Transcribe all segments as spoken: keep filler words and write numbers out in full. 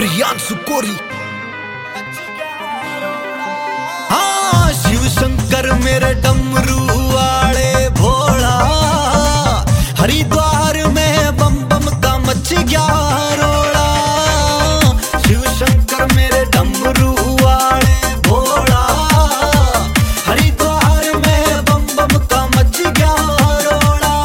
प्रियांशु कोरी। हाँ शिव शंकर मेरे डमरू वाले भोला, हरिद्वार में बम बम का मच गया रोड़ा। शिव शंकर मेरे डमरू वाले भोला, हरिद्वार में बम बम का मच गया रोड़ा।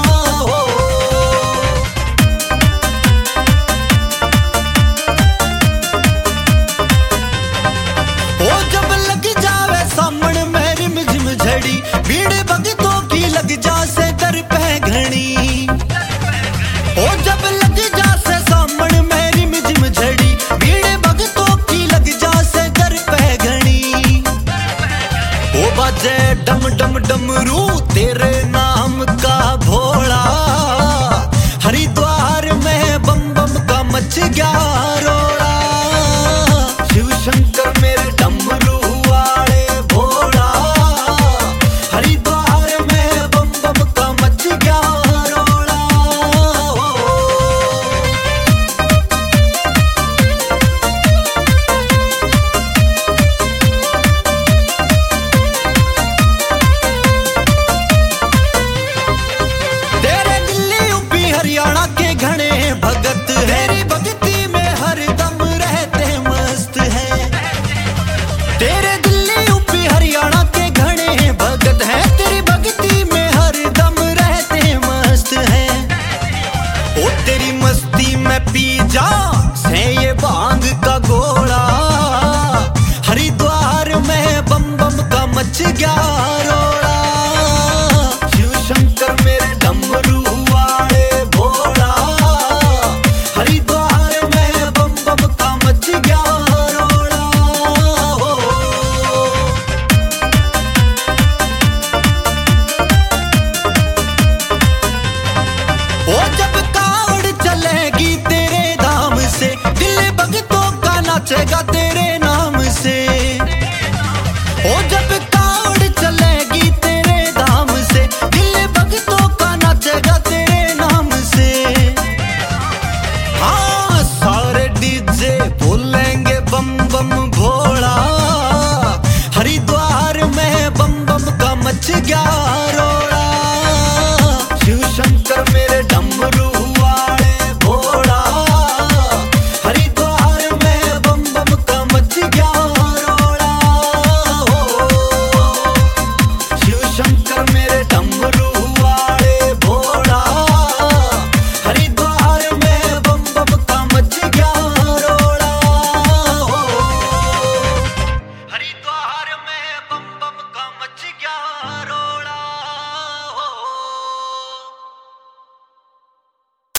ओ जब लग जावे सामने मेरी मिझम झड़ी, भीड़ भगतों की लग जा से कर पे घनी। ओ जब लग जा से सामने मेरी मिझम झड़ी, भीड़ भगतों की लग जा से कर पे घनी। ओ बाजे डम डम डमरू तेरे नाम का भोला, हरिद्वार में बम बम का मच गया रोड़ा। शिव शंकर मेरे डमरू वाले भोला, हरिद्वार में बम बम का मच गया रोड़ा। तेरे दिल्ली यूपी हरियाणा के घने भगत, तेरी भक्ति में हरदम रहते मस्त हैं। तेरे दिल्ली यूपी हरियाणा के घने भगत हैं, तेरी भक्ति में हरदम रहते मस्त हैं। ओ तेरी मस्ती में पी जा से ये भांग का गोला, हरिद्वार में बम बम का मच गया रोड़ा। शिव शंकर मेरे डमरू वाले भोला, हरिद्वार में बम बम का मच गया रोड़ा। ओ जब कावड़ चलेगी तेरे धाम से, दिल भगतों का नाचेगा तेरे